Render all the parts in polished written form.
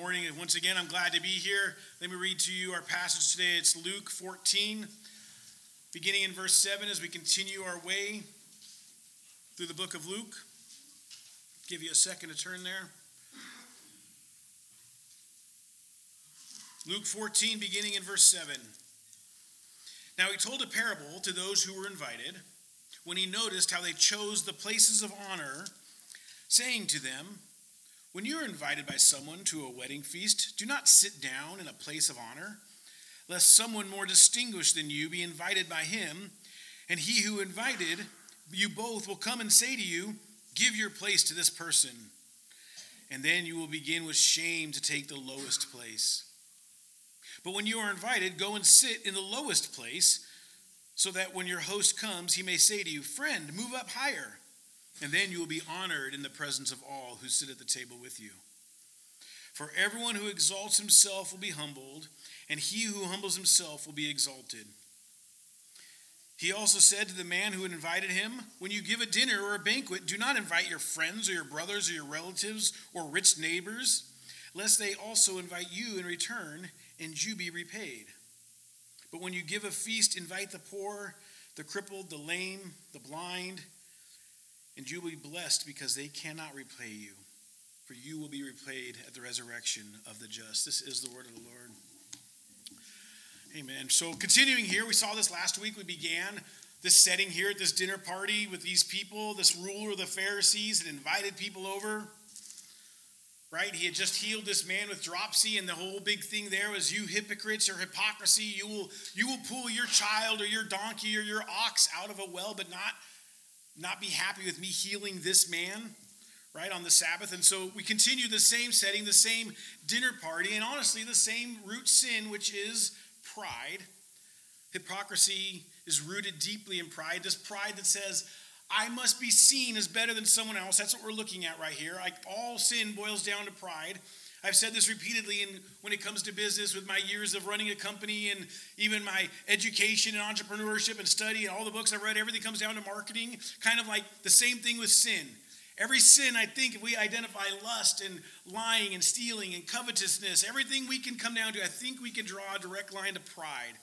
morning. And once again, I'm glad to be here. Let me read to you our passage today. It's Luke 14, beginning in verse 7 as we continue our way through the book of Luke. Give you a second to turn there. Luke 14, beginning in verse 7. Now he told a parable to those who were invited when he noticed how they chose the places of honor, saying to them, when you are invited by someone to a wedding feast, do not sit down in a place of honor, lest someone more distinguished than you be invited by him, and he who invited you both will come and say to you, give your place to this person, and then you will begin with shame to take the lowest place. But when you are invited, go and sit in the lowest place, so that when your host comes, he may say to you, friend, move up higher. And then you will be honored in the presence of all who sit at the table with you. For everyone who exalts himself will be humbled, and he who humbles himself will be exalted. He also said to the man who had invited him, when you give a dinner or a banquet, do not invite your friends or your brothers or your relatives or rich neighbors, lest they also invite you in return, and you be repaid. But when you give a feast, invite the poor, the crippled, the lame, the blind, and you will be blessed because they cannot repay you, for you will be repaid at the resurrection of the just. This is the word of the Lord. Amen. So continuing here, we saw this last week. We began this setting here at this dinner party with these people, this ruler of the Pharisees had invited people over. Right? He had just healed this man with dropsy, and the whole big thing there was, you hypocrites or hypocrisy, you will pull your child or your donkey or your ox out of a well, but not be happy with me healing this man, right, on the Sabbath. And so we continue the same setting, the same dinner party, and honestly the same root sin, which is pride. Hypocrisy is rooted deeply in pride, this pride that says, I must be seen as better than someone else. That's what we're looking at right here. All sin boils down to pride. I've said this repeatedly when it comes to business with my years of running a company and even my education and entrepreneurship and study and all the books I've read, everything comes down to marketing. Kind of like the same thing with sin. Every sin, I think, if we identify lust and lying and stealing and covetousness, everything we can come down to, I think we can draw a direct line to pride.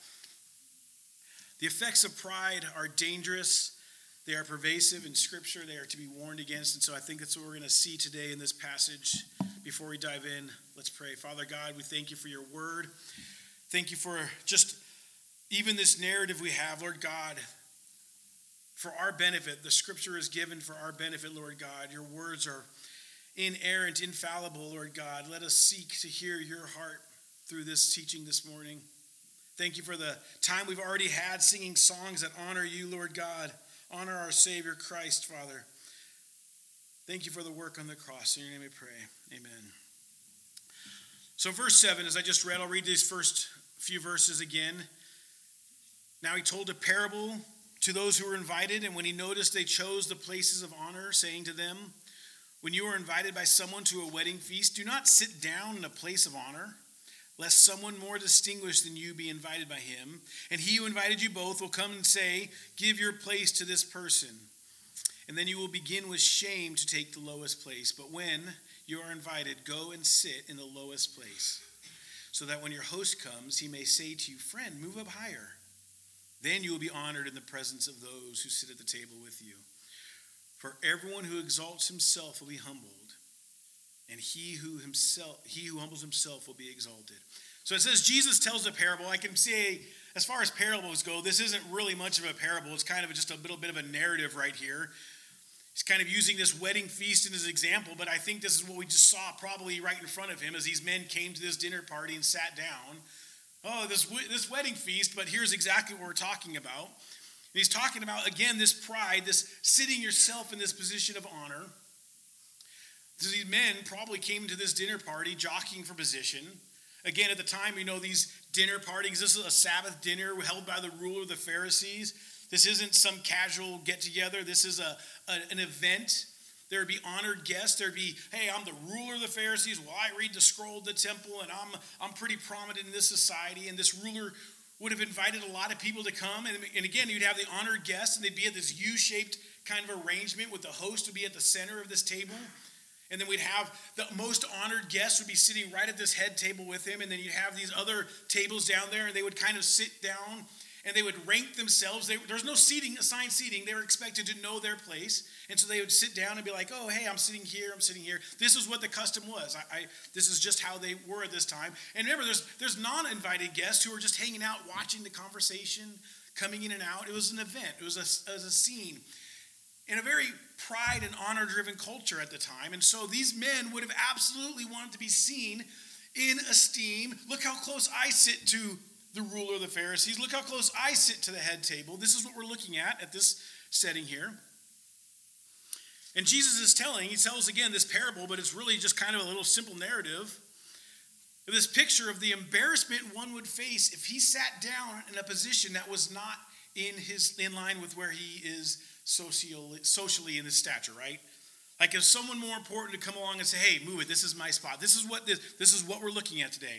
The effects of pride are dangerous. They are pervasive in Scripture. They are to be warned against. And so I think that's what we're going to see today in this passage. Before we dive in, let's pray. Father God, we thank you for your word. Thank you for just even this narrative we have, Lord God, for our benefit. The Scripture is given for our benefit, Lord God. Your words are inerrant, infallible, Lord God. Let us seek to hear your heart through this teaching this morning. Thank you for the time we've already had singing songs that honor you, Lord God. Honor our Savior Christ, Father. Thank you for the work on the cross. In your name we pray. Amen. So verse 7, as I just read, I'll read these first few verses again. Now he told a parable to those who were invited, and when he noticed they chose the places of honor, saying to them, when you are invited by someone to a wedding feast, do not sit down in a place of honor, lest someone more distinguished than you be invited by him. And he who invited you both will come and say, give your place to this person. And then you will begin with shame to take the lowest place. But when you are invited, go and sit in the lowest place, so that when your host comes, he may say to you, friend, move up higher. Then you will be honored in the presence of those who sit at the table with you. For everyone who exalts himself will be humbled, and he who humbles himself will be exalted. So it says Jesus tells a parable. I can say, as far as parables go, this isn't really much of a parable. It's kind of just a little bit of a narrative right here. He's kind of using this wedding feast in his example, but I think this is what we just saw probably right in front of him as these men came to this dinner party and sat down. Oh, this wedding feast, but here's exactly what we're talking about. And he's talking about, again, this pride, this sitting yourself in this position of honor. These men probably came to this dinner party jockeying for position. Again, at the time, these dinner parties, this is a Sabbath dinner held by the ruler of the Pharisees. This isn't some casual get-together. This is an event. There would be honored guests. There would be, hey, I'm the ruler of the Pharisees. Well, I read the scroll of the temple, and I'm pretty prominent in this society. And this ruler would have invited a lot of people to come. And again, you'd have the honored guests, and they'd be at this U-shaped kind of arrangement with the host would be at the center of this table. And then we'd have the most honored guests would be sitting right at this head table with him. And then you'd have these other tables down there, and they would kind of sit down and they would rank themselves. There's no seating, assigned seating. They were expected to know their place. And so they would sit down and be like, oh, hey, I'm sitting here, I'm sitting here. This is what the custom was. This is just how they were at this time. And remember, there's non-invited guests who are just hanging out, watching the conversation, coming in and out. It was an event. It was a scene. In a very pride and honor-driven culture at the time. And so these men would have absolutely wanted to be seen in esteem. Look how close I sit to the ruler of the Pharisees. Look how close I sit to the head table. This is what we're looking at this setting here. And Jesus is he tells again this parable, but it's really just kind of a little simple narrative. This picture of the embarrassment one would face if he sat down in a position that was not in line with where he is socially in his stature, right? Like if someone more important to come along and say, hey, move it, this is my spot. This is what we're looking at today.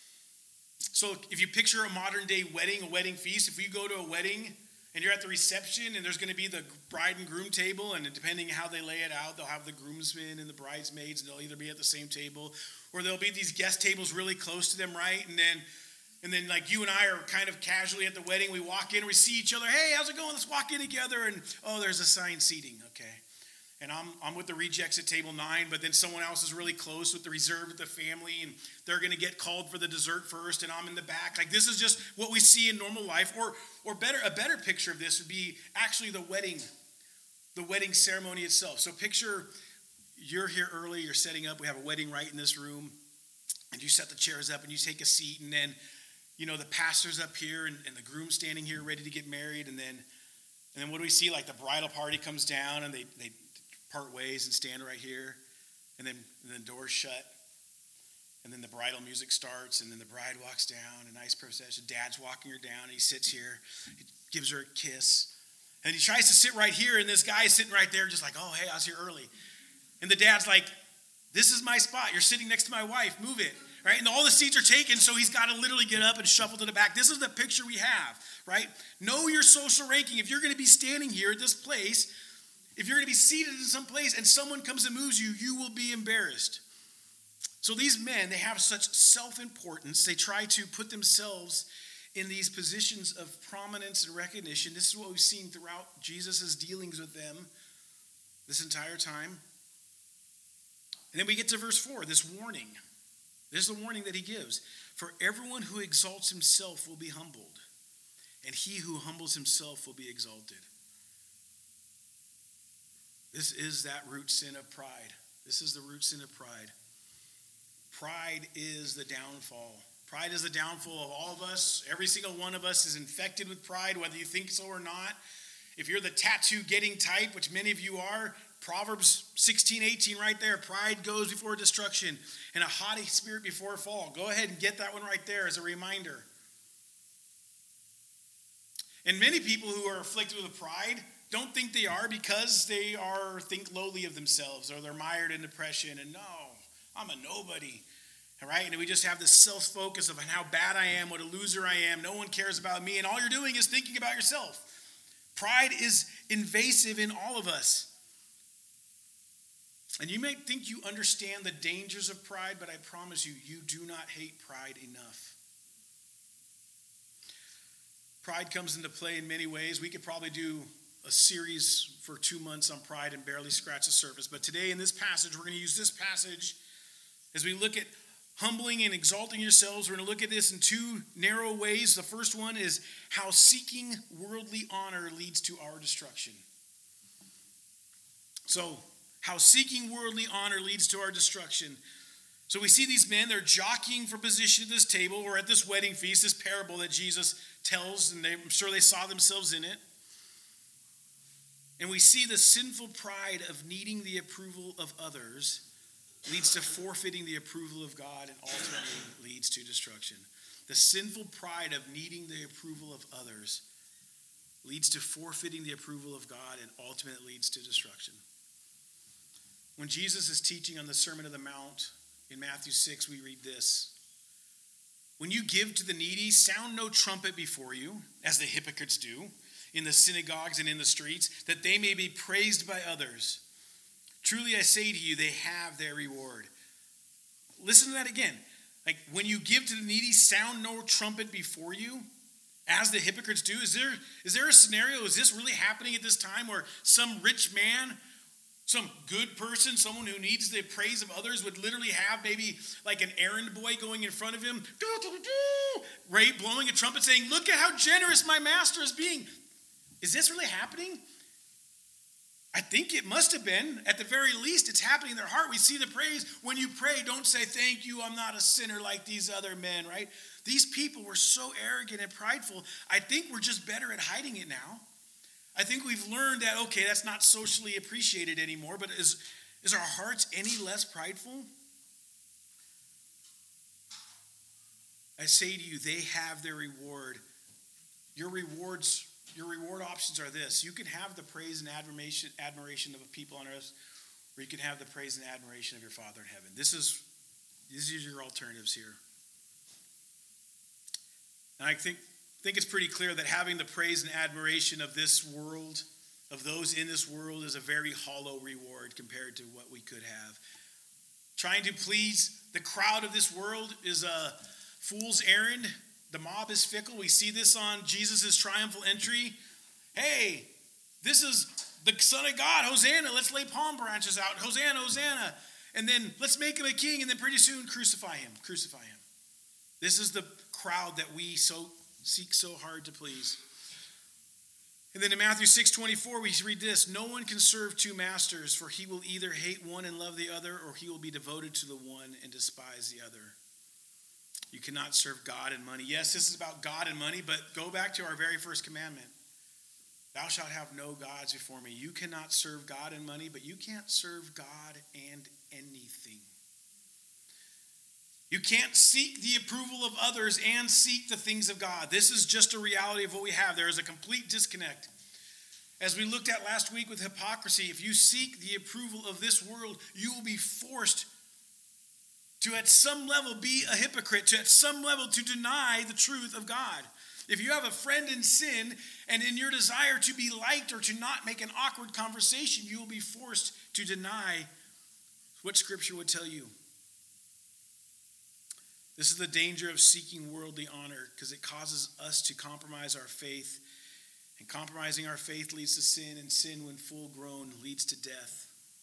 So if you picture a modern day wedding, a wedding feast, if you go to a wedding and you're at the reception and there's going to be the bride and groom table, and depending on how they lay it out, they'll have the groomsmen and the bridesmaids, and they'll either be at the same table or there'll be these guest tables really close to them, right? And then like you and I are kind of casually at the wedding, we walk in, we see each other, hey, how's it going? Let's walk in together. And oh, there's assigned seating, okay. And I'm with the rejects at table 9, but then someone else is really close with the reserve with the family, and they're going to get called for the dessert first, and I'm in the back. Like this is just what we see in normal life. Or a better picture of this would be actually the wedding ceremony itself. So picture you're here early, you're setting up. We have a wedding right in this room, and you set the chairs up and you take a seat, and then the pastor's up here and the groom's standing here ready to get married, and then what do we see? Like the bridal party comes down and they part ways and stand right here, and then doors shut, and then the bridal music starts, and then the bride walks down, a nice procession. Dad's walking her down, and he sits here, he gives her a kiss, and he tries to sit right here, and this guy is sitting right there just like, oh, hey, I was here early. And the dad's like, this is my spot. You're sitting next to my wife. Move it. Right? And all the seats are taken, so he's got to literally get up and shuffle to the back. This is the picture we have, right? Know your social ranking. If you're going to be standing here at this place, if you're going to be seated in some place and someone comes and moves you, you will be embarrassed. So these men, they have such self-importance. They try to put themselves in these positions of prominence and recognition. This is what we've seen throughout Jesus' dealings with them this entire time. And then we get to verse 4, this warning. This is the warning that he gives. For everyone who exalts himself will be humbled, and he who humbles himself will be exalted. This is that root sin of pride. This is the root sin of pride. Pride is the downfall. Pride is the downfall of all of us. Every single one of us is infected with pride, whether you think so or not. If you're the tattoo-getting type, which many of you are, Proverbs 16:18 right there, pride goes before destruction, and a haughty spirit before a fall. Go ahead and get that one right there as a reminder. And many people who are afflicted with pride don't think they are because they think lowly of themselves, or they're mired in depression, and no, I'm a nobody. All right? And we just have this self-focus of how bad I am, what a loser I am, no one cares about me, and all you're doing is thinking about yourself. Pride is invasive in all of us. And you may think you understand the dangers of pride, but I promise you, you do not hate pride enough. Pride comes into play in many ways. We could probably do a series for 2 months on pride and barely scratch the surface. But today in this passage, we're going to use this passage as we look at humbling and exalting yourselves. We're going to look at this in 2 narrow ways. The first one is how seeking worldly honor leads to our destruction. So, how seeking worldly honor leads to our destruction. So we see these men, they're jockeying for position at this table or at this wedding feast, this parable that Jesus tells, and I'm sure they saw themselves in it. And we see the sinful pride of needing the approval of others leads to forfeiting the approval of God and ultimately leads to destruction. The sinful pride of needing the approval of others leads to forfeiting the approval of God and ultimately leads to destruction. When Jesus is teaching on the Sermon on the Mount in Matthew 6, we read this. When you give to the needy, sound no trumpet before you, as the hypocrites do, in the synagogues and in the streets, that they may be praised by others. Truly I say to you, they have their reward. Listen to that again. Like, when you give to the needy, sound no trumpet before you, as the hypocrites do. Is there a scenario, is this really happening at this time, where some rich man, some good person, someone who needs the praise of others, would literally have maybe like an errand boy going in front of him, right, blowing a trumpet saying, look at how generous my master is being? Is this really happening? I think it must have been. At the very least, it's happening in their heart. We see the praise. When you pray, don't say, thank you, I'm not a sinner like these other men, right? These people were so arrogant and prideful. I think we're just better at hiding it now. I think we've learned that, okay, that's not socially appreciated anymore, but is our hearts any less prideful? I say to you, they have their reward. Your reward options are this. You can have the praise and admiration of people on earth, or you can have the praise and admiration of your Father in heaven. These are your alternatives here. And I think it's pretty clear that having the praise and admiration of this world, of those in this world, is a very hollow reward compared to what we could have. Trying to please the crowd of this world is a fool's errand. The mob is fickle. We see this on Jesus' triumphal entry. Hey, this is the Son of God. Hosanna. Let's lay palm branches out. Hosanna, Hosanna. And then let's make him a king. And then pretty soon crucify him. Crucify him. This is the crowd that we seek so hard to please. And then in Matthew 6:24, we read this. No one can serve two masters, for he will either hate one and love the other, or he will be devoted to the one and despise the other. You cannot serve God and money. Yes, this is about God and money, but go back to our very first commandment. Thou shalt have no gods before me. You cannot serve God and money, but you can't serve God and anything. You can't seek the approval of others and seek the things of God. This is just a reality of what we have. There is a complete disconnect. As we looked at last week with hypocrisy, if you seek the approval of this world, you will be forced to at some level be a hypocrite, to at some level to deny the truth of God. If you have a friend in sin, and in your desire to be liked or to not make an awkward conversation, you will be forced to deny what Scripture would tell you. This is the danger of seeking worldly honor, because it causes us to compromise our faith. And compromising our faith leads to sin, and sin, when full grown, leads to death.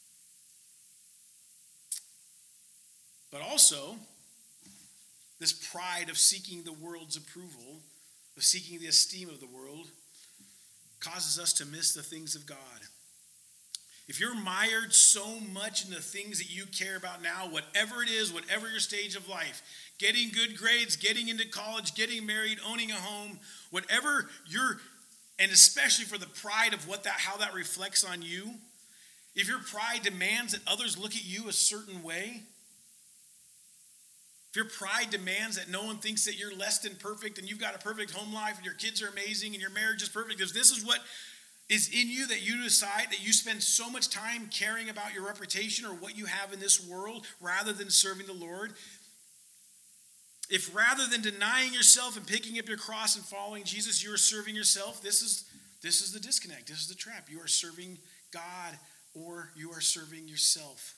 But also, this pride of seeking the world's approval, of seeking the esteem of the world, causes us to miss the things of God. If you're mired so much in the things that you care about now, whatever it is, whatever your stage of life, getting good grades, getting into college, getting married, owning a home, whatever and especially for the pride of how that reflects on you, if your pride demands that others look at you a certain way, if your pride demands that no one thinks that you're less than perfect and you've got a perfect home life and your kids are amazing and your marriage is perfect, if this is what is in you, that you decide that you spend so much time caring about your reputation or what you have in this world rather than serving the Lord, if rather than denying yourself and picking up your cross and following Jesus, you are serving yourself, this is the disconnect. This is the trap. You are serving God or you are serving yourself.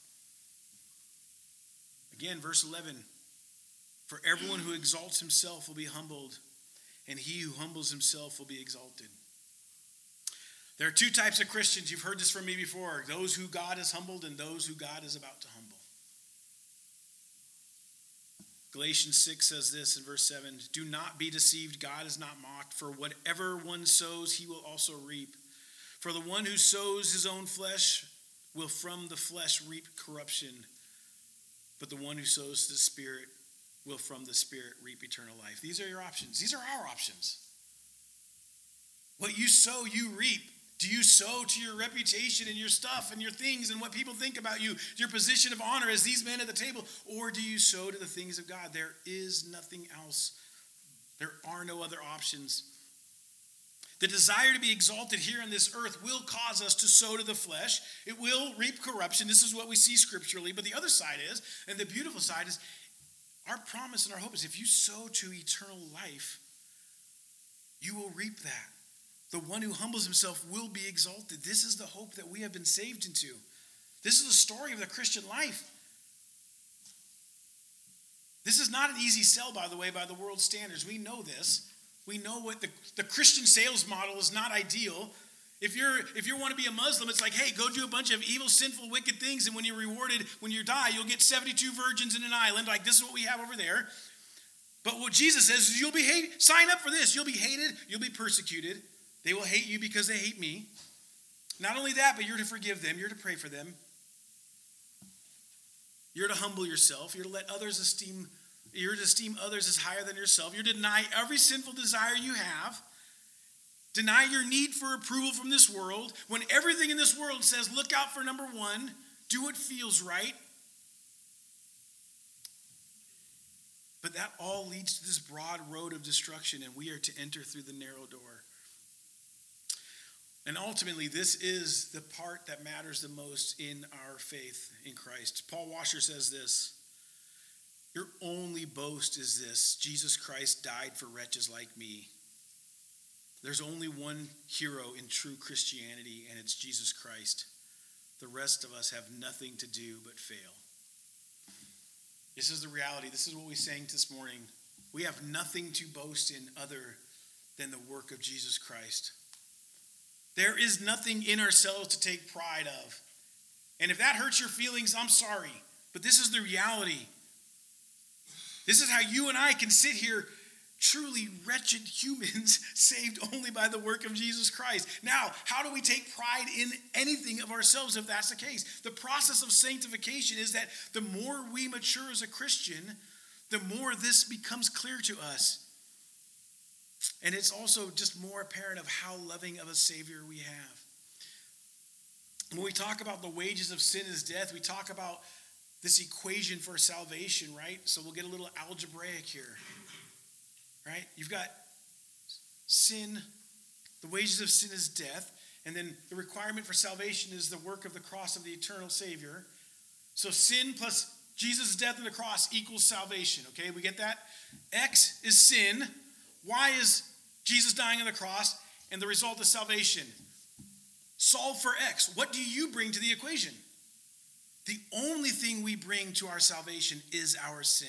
Again, verse 11. For everyone who exalts himself will be humbled, and he who humbles himself will be exalted. There are two types of Christians. You've heard this from me before. Those who God has humbled and those who God is about to humble. Galatians 6 says this in verse 7. Do not be deceived. God is not mocked. For whatever one sows, he will also reap. For the one who sows his own flesh will from the flesh reap corruption. But the one who sows to the Spirit will from the Spirit reap eternal life. These are your options. These are our options. What you sow, you reap. Do you sow to your reputation and your stuff and your things and what people think about you, your position of honor as these men at the table? Or do you sow to the things of God? There is nothing else. There are no other options. The desire to be exalted here on this earth will cause us to sow to the flesh. It will reap corruption. This is what we see scripturally. But the other side is, and the beautiful side is, our promise and our hope is if you sow to eternal life, you will reap that. The one who humbles himself will be exalted. This is the hope that we have been saved into. This is the story of the Christian life. This is not an easy sell, by the way, by the world's standards. We know this. We know what the Christian sales model is not ideal. If you want to be a Muslim, it's like, hey, go do a bunch of evil, sinful, wicked things, and when you're rewarded, when you die, you'll get 72 virgins in an island. Like, this is what we have over there. But what Jesus says is you'll be hated. Sign up for this. You'll be hated. You'll be persecuted. They will hate you because they hate me. Not only that, but you're to forgive them. You're to pray for them. You're to humble yourself. You're to let others esteem. You're to esteem others as higher than yourself. You're to deny every sinful desire you have. Deny your need for approval from this world. When everything in this world says, look out for number one. Do what feels right. But that all leads to this broad road of destruction, and we are to enter through the narrow door. And ultimately, this is the part that matters the most in our faith in Christ. Paul Washer says this: your only boast is this: Jesus Christ died for wretches like me. There's only one hero in true Christianity, and it's Jesus Christ. The rest of us have nothing to do but fail. This is the reality. This is what we sang this morning. We have nothing to boast in other than the work of Jesus Christ. There is nothing in ourselves to take pride of. And if that hurts your feelings, I'm sorry. But this is the reality. This is how you and I can sit here, truly wretched humans, saved only by the work of Jesus Christ. Now, how do we take pride in anything of ourselves if that's the case? The process of sanctification is that the more we mature as a Christian, the more this becomes clear to us. And it's also just more apparent of how loving of a Savior we have. When we talk about the wages of sin is death, we talk about this equation for salvation, right? So we'll get a little algebraic here, right? You've got sin, the wages of sin is death, and then the requirement for salvation is the work of the cross of the eternal Savior. So sin plus Jesus' death on the cross equals salvation, okay? We get that? X is sin. Y is Jesus dying on the cross, and the result is salvation. Solve for X. What do you bring to the equation? The only thing we bring to our salvation is our sin.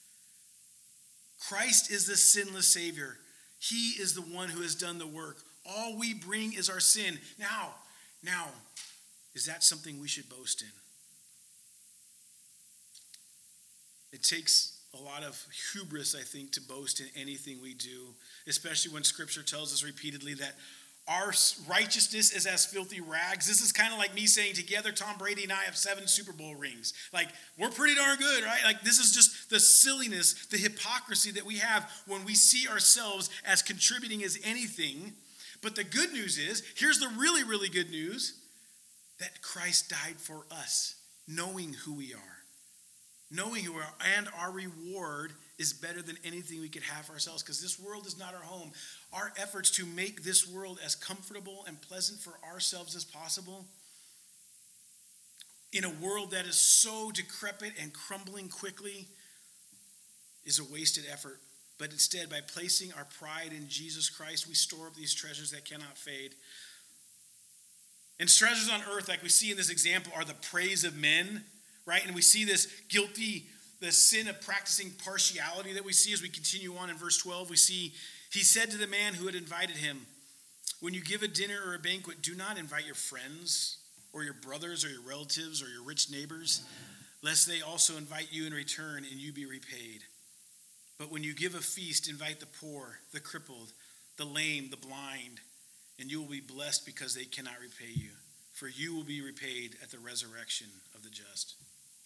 Christ is the sinless Savior. He is the one who has done the work. All we bring is our sin. Now, is that something we should boast in? It takes a lot of hubris, I think, to boast in anything we do, especially when Scripture tells us repeatedly that our righteousness is as filthy rags. This is kind of like me saying together, Tom Brady and I have 7 Super Bowl rings. Like, we're pretty darn good, right? Like, this is just the silliness, the hypocrisy that we have when we see ourselves as contributing as anything. But the good news is, here's the really, really good news, that Christ died for us, knowing who we are. Knowing who we are, and our reward is better than anything we could have for ourselves, because this world is not our home. Our efforts to make this world as comfortable and pleasant for ourselves as possible, in a world that is so decrepit and crumbling quickly, is a wasted effort. But instead, by placing our pride in Jesus Christ, we store up these treasures that cannot fade. And treasures on earth, like we see in this example, are the praise of men. Right? And we see this the sin of practicing partiality that we see as we continue on in verse 12. We see, he said to the man who had invited him, when you give a dinner or a banquet, do not invite your friends or your brothers or your relatives or your rich neighbors, lest they also invite you in return and you be repaid. But when you give a feast, invite the poor, the crippled, the lame, the blind, and you will be blessed because they cannot repay you. For you will be repaid at the resurrection of the just.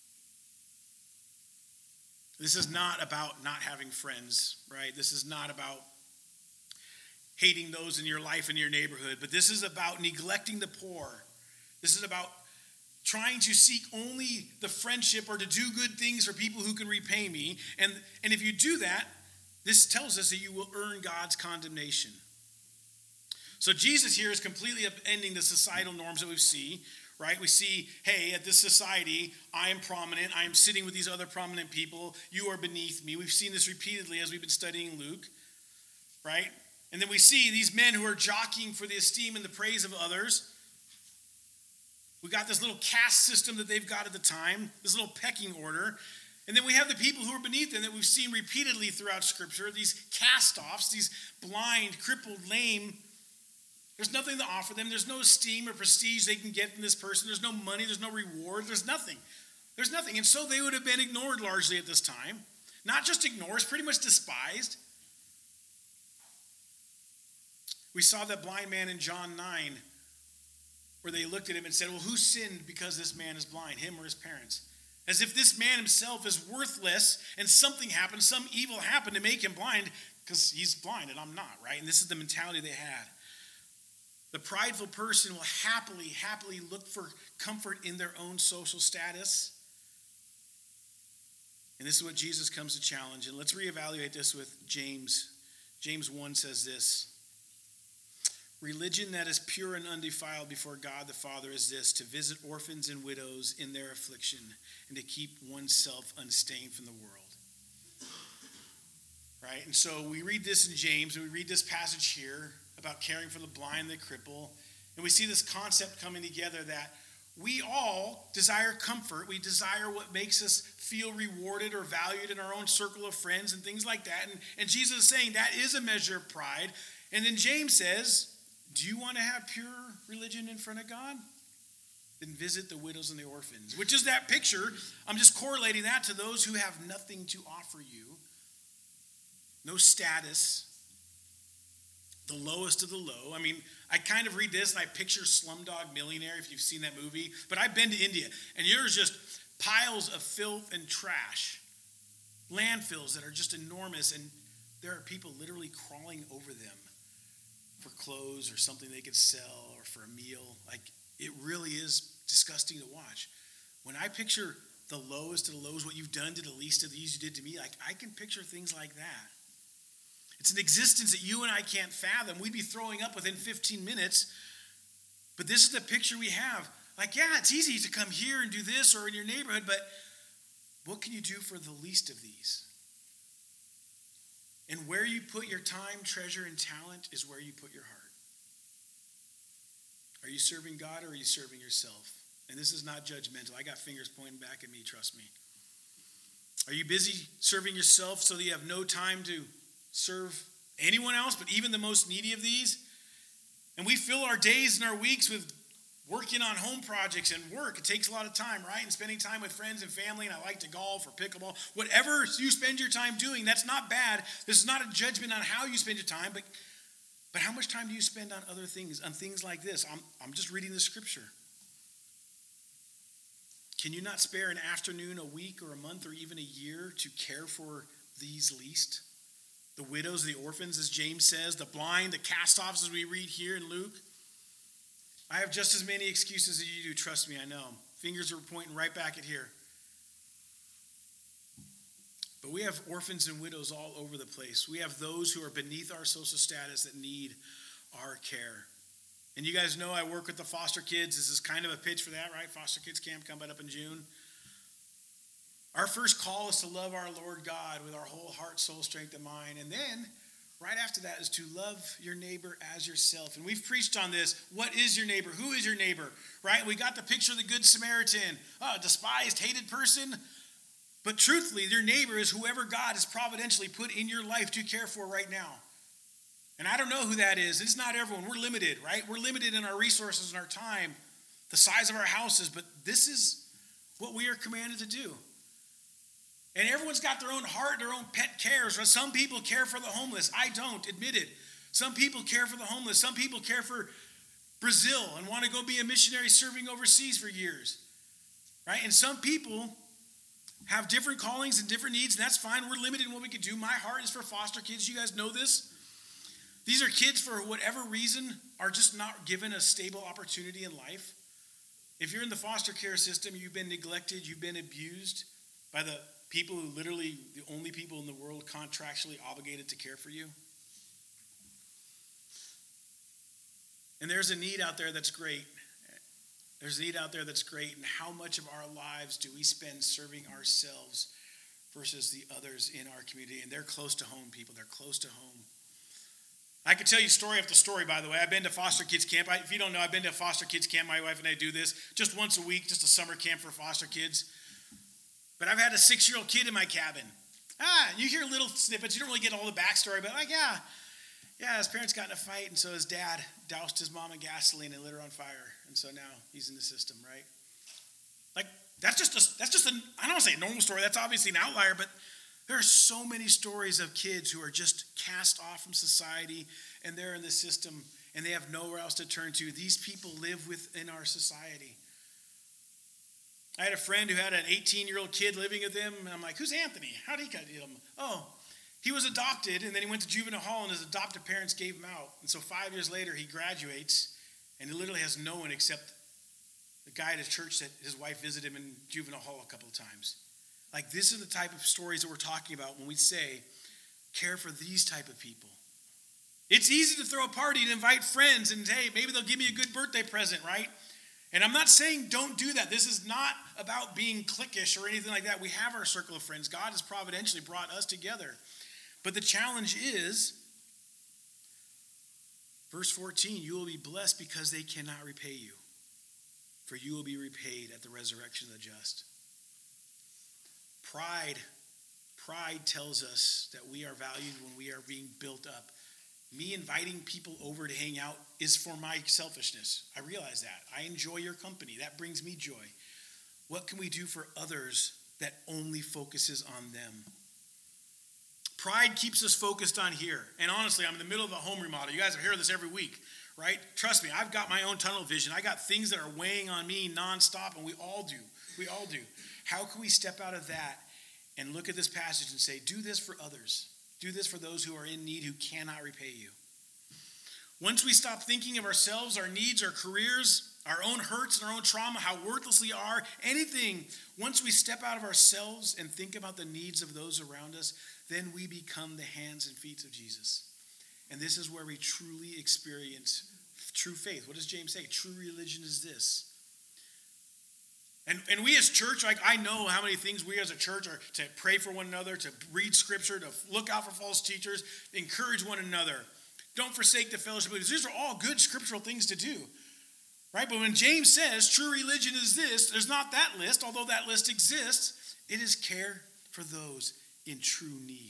This is not about not having friends, right? This is not about hating those in your life and your neighborhood, but this is about neglecting the poor. This is about trying to seek only the friendship or to do good things for people who can repay me. And if you do that, this tells us that you will earn God's condemnation. So Jesus here is completely upending the societal norms that we see, right? We see, hey, at this society, I am prominent. I am sitting with these other prominent people. You are beneath me. We've seen this repeatedly as we've been studying Luke, right? And then we see these men who are jockeying for the esteem and the praise of others. We got this little caste system that they've got at the time, this little pecking order. And then we have the people who are beneath them that we've seen repeatedly throughout Scripture, these cast-offs, these blind, crippled, lame. There's nothing to offer them. There's no esteem or prestige they can get from this person. There's no money. There's no reward. There's nothing. There's nothing. And so they would have been ignored largely at this time. Not just ignored, it's pretty much despised. We saw that blind man in John 9, where they looked at him and said, well, who sinned because this man is blind, him or his parents? As if this man himself is worthless and something happened, some evil happened to make him blind because he's blind and I'm not, right? And this is the mentality they had. The prideful person will happily look for comfort in their own social status. And this is what Jesus comes to challenge. And let's reevaluate this with James. James 1 says this. Religion that is pure and undefiled before God the Father is this, to visit orphans and widows in their affliction and to keep oneself unstained from the world. Right? And so we read this in James, and we read this passage here about caring for the blind and the cripple, and we see this concept coming together that we all desire comfort. We desire what makes us feel rewarded or valued in our own circle of friends and things like that. And Jesus is saying that is a measure of pride. And then James says, do you want to have pure religion in front of God? Then visit the widows and the orphans, which is that picture. I'm just correlating that to those who have nothing to offer you. No status. The lowest of the low. I mean, I kind of read this and I picture Slumdog Millionaire, if you've seen that movie. But I've been to India, and there's just piles of filth and trash. Landfills that are just enormous, and there are people literally crawling over them for clothes or something they could sell or for a meal. Like, it really is disgusting to watch. When I picture the lowest of the lows, what you've done to the least of these you did to me, like, I can picture things like that. It's an existence that you and I can't fathom. We'd be throwing up within 15 minutes. But this is the picture we have. Like, yeah, it's easy to come here and do this or in your neighborhood, but what can you do for the least of these? And where you put your time, treasure, and talent is where you put your heart. Are you serving God or are you serving yourself? And this is not judgmental. I got fingers pointing back at me, trust me. Are you busy serving yourself so that you have no time to serve anyone else, but even the most needy of these? And we fill our days and our weeks with working on home projects and work. It takes a lot of time, right? And spending time with friends and family, and I like to golf or pickleball. Whatever you spend your time doing, that's not bad. This is not a judgment on how you spend your time, but how much time do you spend on other things, on things like this? I'm just reading the scripture. Can you not spare an afternoon, a week, or a month, or even a year to care for these least? The widows, the orphans, as James says, the blind, the cast-offs, as we read here in Luke. I have just as many excuses as you do, trust me, I know. Fingers are pointing right back at here. But we have orphans and widows all over the place. We have those who are beneath our social status that need our care. And you guys know I work with the foster kids. This is kind of a pitch for that, right? Foster Kids Camp coming up in June. Our first call is to love our Lord God with our whole heart, soul, strength, and mind. And then, right after that, is to love your neighbor as yourself. And we've preached on this. What is your neighbor? Who is your neighbor? Right? We got the picture of the Good Samaritan. A despised, hated person. But truthfully, your neighbor is whoever God has providentially put in your life to care for right now. And I don't know who that is. It's not everyone. We're limited, right? We're limited in our resources and our time, the size of our houses. But this is what we are commanded to do. And everyone's got their own heart, their own pet cares. Some people care for the homeless. I don't, admit it. Some people care for the homeless. Some people care for Brazil and want to go be a missionary serving overseas for years. Right? And some people have different callings and different needs, and that's fine. We're limited in what we can do. My heart is for foster kids. You guys know this. These are kids, for whatever reason, are just not given a stable opportunity in life. If you're in the foster care system, you've been neglected, you've been abused by the people who literally, the only people in the world contractually obligated to care for you. And there's a need out there that's great. There's a need out there that's great. And how much of our lives do we spend serving ourselves versus the others in our community? And they're close to home, people. They're close to home. I could tell you story after story, by the way. I've been to foster kids camp. If you don't know, I've been to foster kids camp. My wife and I do this just once a week, just a summer camp for foster kids. But I've had a 6-year-old kid in my cabin. You hear little snippets. You don't really get all the backstory, but his parents got in a fight, and so his dad doused his mom in gasoline and lit her on fire. And so now he's in the system, right? Like, that's just I don't want to say a normal story. That's obviously an outlier, but there are so many stories of kids who are just cast off from society, and they're in the system, and they have nowhere else to turn to. These people live within our society. I had a friend who had an 18-year-old kid living with him, and I'm like, who's Anthony? How did he get him? Oh, he was adopted, and then he went to juvenile hall, and his adoptive parents gave him out. And so 5 years later, he graduates, and he literally has no one except the guy at his church that his wife visited him in juvenile hall a couple of times. Like, this is the type of stories that we're talking about when we say, care for these type of people. It's easy to throw a party and invite friends, and hey, maybe they'll give me a good birthday present, right? And I'm not saying don't do that. This is not about being cliquish or anything like that. We have our circle of friends. God has providentially brought us together. But the challenge is, verse 14, you will be blessed because they cannot repay you, for you will be repaid at the resurrection of the just. Pride tells us that we are valued when we are being built up. Me inviting people over to hang out is for my selfishness. I realize that. I enjoy your company. That brings me joy. What can we do for others that only focuses on them? Pride keeps us focused on here. And honestly, I'm in the middle of a home remodel. You guys hear this every week, right? Trust me, I've got my own tunnel vision. I got things that are weighing on me nonstop, and we all do. We all do. How can we step out of that and look at this passage and say, do this for others. Do this for those who are in need who cannot repay you. Once we stop thinking of ourselves, our needs, our careers, our own hurts and our own trauma, how worthless we are, anything, once we step out of ourselves and think about the needs of those around us, then we become the hands and feet of Jesus. And this is where we truly experience true faith. What does James say? True religion is this. And we as church, like, I know how many things we as a church are to pray for one another, to read scripture, to look out for false teachers, encourage one another. Don't forsake the fellowship. These are all good scriptural things to do, right? But when James says true religion is this, there's not that list, although that list exists. It is care for those in true need.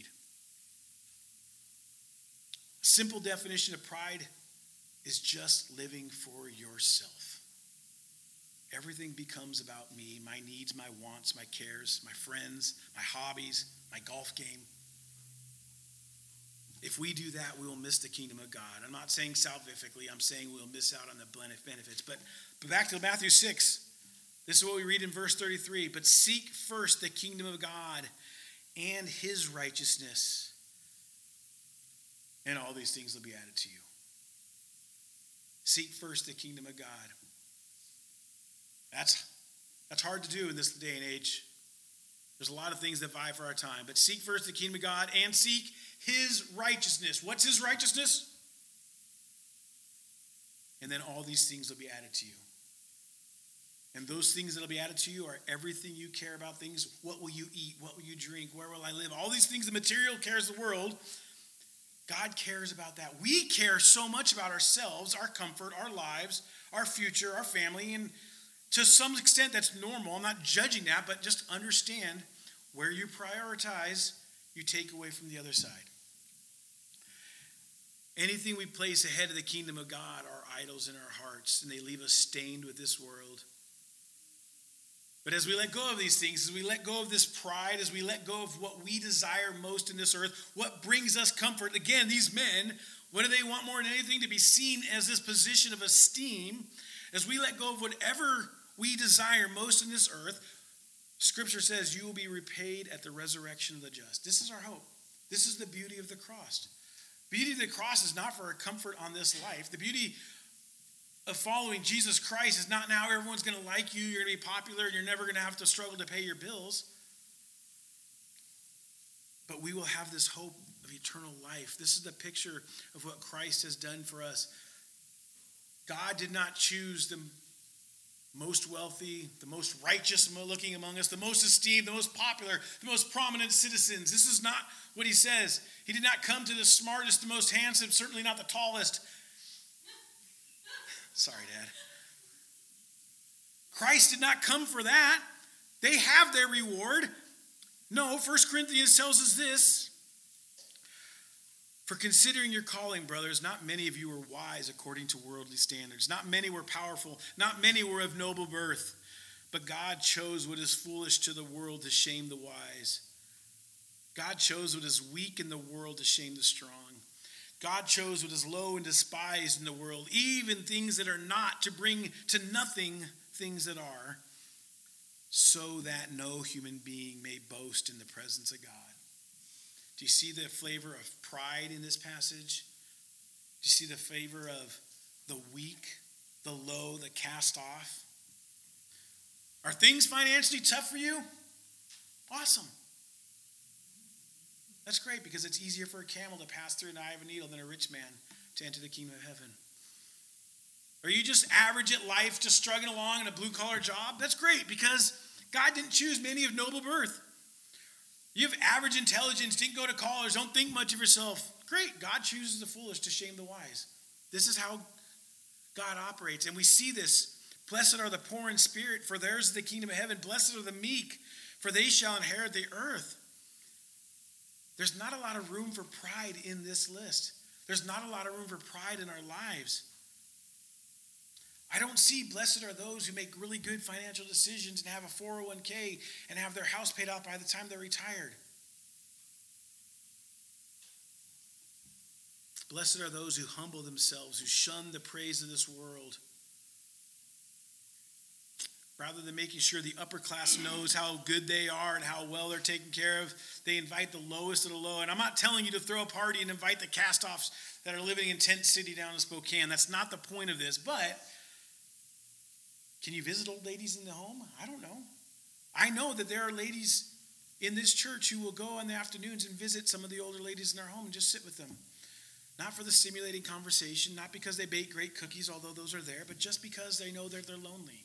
A simple definition of pride is just living for yourself. Everything becomes about me, my needs, my wants, my cares, my friends, my hobbies, my golf game. If we do that, we will miss the kingdom of God. I'm not saying salvifically. I'm saying we'll miss out on the benefits. But back to Matthew 6. This is what we read in verse 33. But seek first the kingdom of God and his righteousness, and all these things will be added to you. Seek first the kingdom of God. That's hard to do in this day and age. There's a lot of things that vie for our time. But seek first the kingdom of God and seek his righteousness. What's his righteousness? And then all these things will be added to you. And those things that will be added to you are everything you care about. Things, what will you eat? What will you drink? Where will I live? All these things, the material cares the world. God cares about that. We care so much about ourselves, our comfort, our lives, our future, our family, and to some extent, that's normal. I'm not judging that, but just understand where you prioritize, you take away from the other side. Anything we place ahead of the kingdom of God are idols in our hearts, and they leave us stained with this world. But as we let go of these things, as we let go of this pride, as we let go of what we desire most in this earth, what brings us comfort, again, these men, what do they want more than anything? To be seen as this position of esteem. As we let go of whatever we desire most in this earth, Scripture says you will be repaid at the resurrection of the just. This is our hope. This is the beauty of the cross. The beauty of the cross is not for our comfort on this life. The beauty of following Jesus Christ is not now everyone's going to like you, you're going to be popular, and you're never going to have to struggle to pay your bills. But we will have this hope of eternal life. This is the picture of what Christ has done for us. God did not choose the most wealthy, the most righteous looking among us, the most esteemed, the most popular, the most prominent citizens. This is not what he says. He did not come to the smartest, the most handsome, certainly not the tallest. Sorry, Dad. Christ did not come for that. They have their reward. No, 1 Corinthians tells us this. For considering your calling, brothers, not many of you were wise according to worldly standards. Not many were powerful. Not many were of noble birth. But God chose what is foolish to the world to shame the wise. God chose what is weak in the world to shame the strong. God chose what is low and despised in the world, even things that are not, to bring to nothing things that are, so that no human being may boast in the presence of God. Do you see the flavor of pride in this passage? Do you see the flavor of the weak, the low, the cast off? Are things financially tough for you? Awesome. That's great, because it's easier for a camel to pass through an eye of a needle than a rich man to enter the kingdom of heaven. Are you just average at life, just struggling along in a blue-collar job? That's great, because God didn't choose many of noble birth. You have average intelligence, didn't go to college, don't think much of yourself. Great, God chooses the foolish to shame the wise. This is how God operates, and we see this. Blessed are the poor in spirit, for theirs is the kingdom of heaven. Blessed are the meek, for they shall inherit the earth. There's not a lot of room for pride in this list. There's not a lot of room for pride in our lives. I don't see blessed are those who make really good financial decisions and have a 401k and have their house paid off by the time they're retired. Blessed are those who humble themselves, who shun the praise of this world. Rather than making sure the upper class knows how good they are and how well they're taken care of, they invite the lowest of the low. And I'm not telling you to throw a party and invite the cast-offs that are living in Tent City down in Spokane. That's not the point of this. But can you visit old ladies in the home? I don't know. I know that there are ladies in this church who will go in the afternoons and visit some of the older ladies in their home and just sit with them. Not for the stimulating conversation, not because they bake great cookies, although those are there, but just because they know that they're lonely.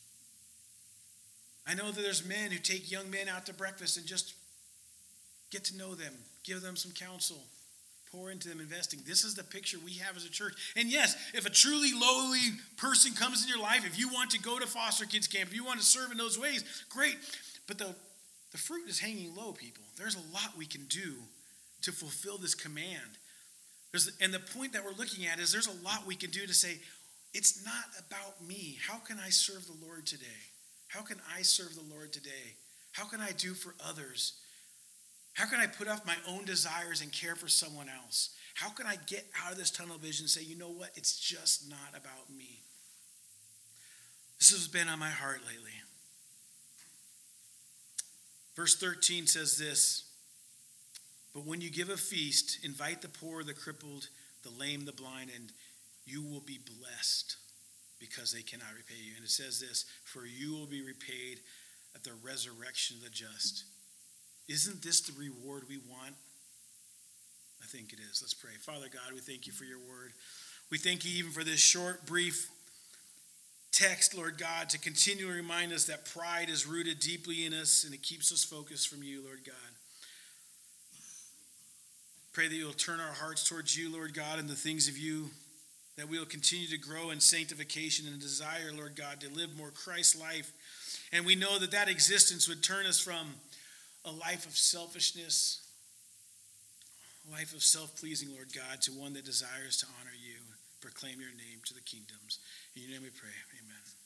I know that there's men who take young men out to breakfast and just get to know them, give them some counsel, pour into them, investing. This is the picture we have as a church. And yes, if a truly lowly person comes in your life, if you want to go to foster kids camp, if you want to serve in those ways, great. But the fruit is hanging low, people. There's a lot we can do to fulfill this command. And the point that we're looking at is there's a lot we can do to say, it's not about me. How can I serve the Lord today? How can I serve the Lord today? How can I do for others? How can I put off my own desires and care for someone else? How can I get out of this tunnel vision and say, you know what? It's just not about me. This has been on my heart lately. Verse 13 says this, but when you give a feast, invite the poor, the crippled, the lame, the blind, and you will be blessed, because they cannot repay you. And it says this, for you will be repaid at the resurrection of the just. Isn't this the reward we want? I think it is. Let's pray. Father God, we thank you for your word. We thank you even for this short, brief text, Lord God, to continually remind us that pride is rooted deeply in us and it keeps us focused from you, Lord God. Pray that you'll turn our hearts towards you, Lord God, and the things of you, that we will continue to grow in sanctification and desire, Lord God, to live more Christ life. And we know that that existence would turn us from a life of selfishness, a life of self-pleasing, Lord God, to one that desires to honor you, proclaim your name to the kingdoms. In your name we pray. Amen.